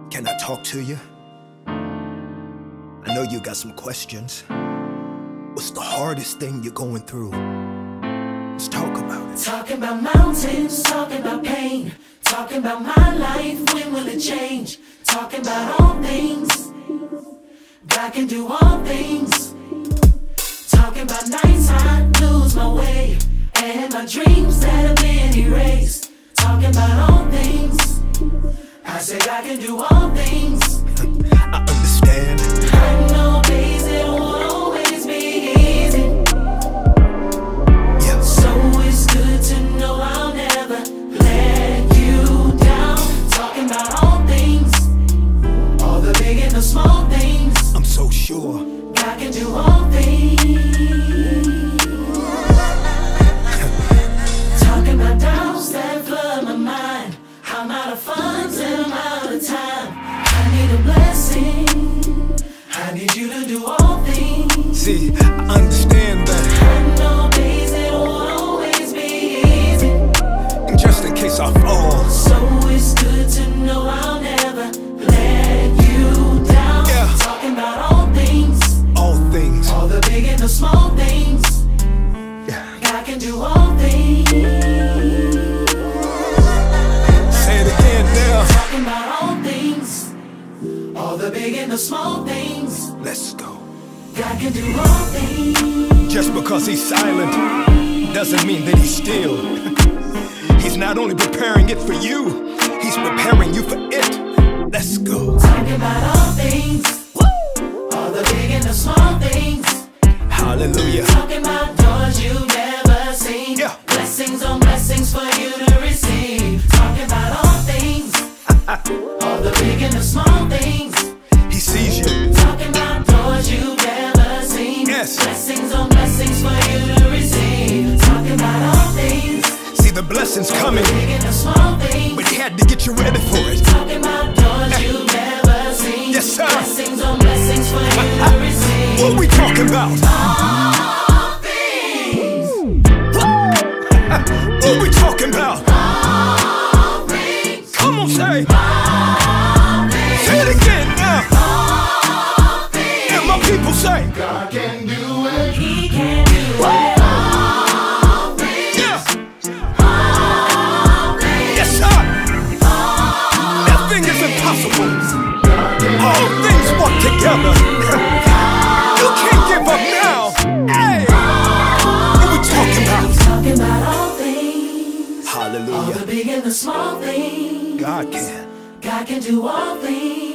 Can I talk to you? I know you got some questions. What's the hardest thing you're going through? Let's talk about it. Talking about mountains, talking about pain, talking about my life, when will it change? Talking about all things, God can do all things. Talking about nights I lose my way, and my dreams that have been erased. Talking about all things, I said I can do all things. I understand. I know days it won't always be easy. Yeah. So it's good to know I'll never let you down. Talking about all things, all the big and the small things. I'm so sure. God can do all things. Talking about doubts that flood my mind. I'm out of funds and I'm out of time. I need a blessing. I need you to do all things. See, I understand that. I know days it won't always be easy. And just in case I fall, So it's good to know I'll never let you down. Yeah. Talking about all things, all things. all the big and the small things. Yeah. God can do all things. Say it again now. Talking about all things, all the big and the small things. Let's go. God can do all things. Just because he's silent doesn't mean that he's still. He's not only preparing it for you, he's preparing you for it. Let's go. Talking about all things, all the big and the small things. Hallelujah. Talking about doors you've never seen. Yeah. Blessings on blessings for you to receive. Talking about all things, all the big and the small things. He sees you. Talking about doors you've never seen. Yes. Blessings on blessings for you to receive. Talking about all things, See the blessings coming, big and the small things. but he had to get you ready for it. Talking about doors you've never seen. Yes, sir. Blessings on blessings for you to receive. What we talking about? All things, What we talking about? all things, Come on, say. all things, Say it again now. all things. And my people say. God can do it. He can do it. All things, Yeah. all things, Yes, sir. Nothing is impossible. All things work together. You can't give up now. Hey. What we talking about? talking about all things, all the Hallelujah. big and the small things. God can. God can do all things.